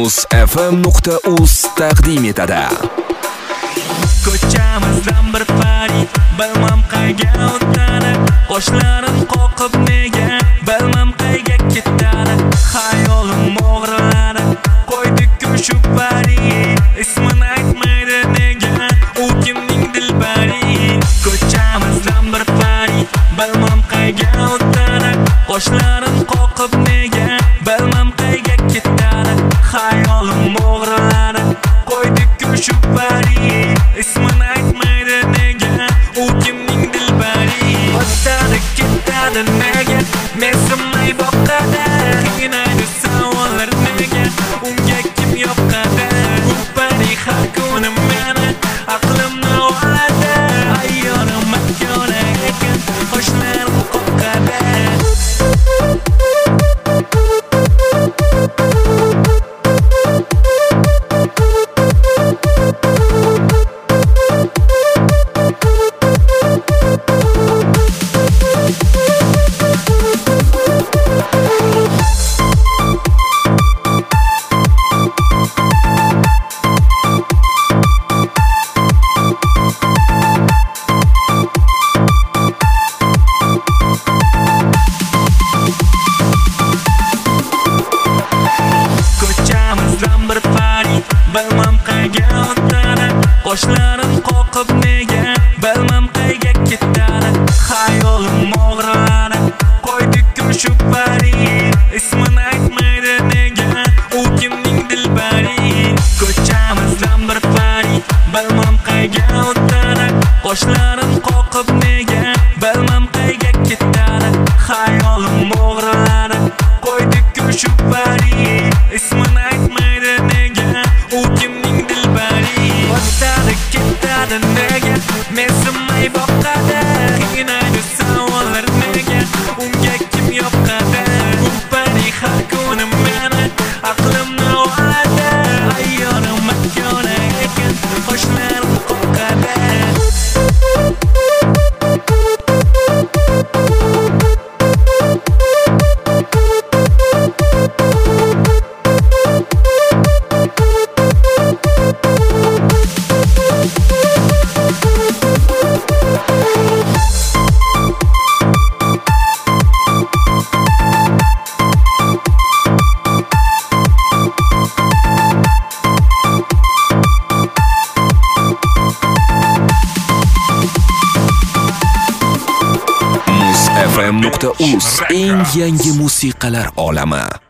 Muz.fm.uz taqdim etadi. Ko'chamizdan bir pari, bilmam qayga o'tadi. Qoshlarim qoqib nega, bilmam qayga ketadi. Xayolim o'g'riladi, qo'ydik shu pari, ismini aytmaydi nega, u kimning dilbari. Ko'chamizdan bir pari, bilmam qayga o'tadi. Qoshlarim qoqib nega, bilmam qayga ketadi. Xayolim o'g'riladi, qo'ydik shu pari, ismini aytmaydi nega, u kimning dilbari. O'tadi ketadi nega, mensimay boqadi. Qiynaydi savollar nega, unga kim yoqadi. U pari har kuni meni aqlimni oladi. Ayyorim makona ekan, qoshlarim qoqadi. Ko'chamizdan bir pari, bilmam qayga o'tadi. Qoshlarim qoqib nega, bilmam qayga ketadi. Xayolim o'g'riladi, qo'ydik shu pari, ismini aytmaydi nega, u kimning dilbari. Ko'chamizdan bir pari, bilmam qayga o'tadi. Qoshlarim qoqib nega, bilmam qayga ketadi. Xayolim o'g'riladi, qo'ydik shu pari, ismini aytmaydi nega, u kimning dilbari. O'tadi ketadi nega, mensimay boqadi. Qiynaydi savollar nega, unga kim yoqadi. U pari har kuni meni aqlimni oladi. Ayyorim makona ekan, qoshlarim qoqadi. Muz.fm.uz eng yangi musiqalar olami.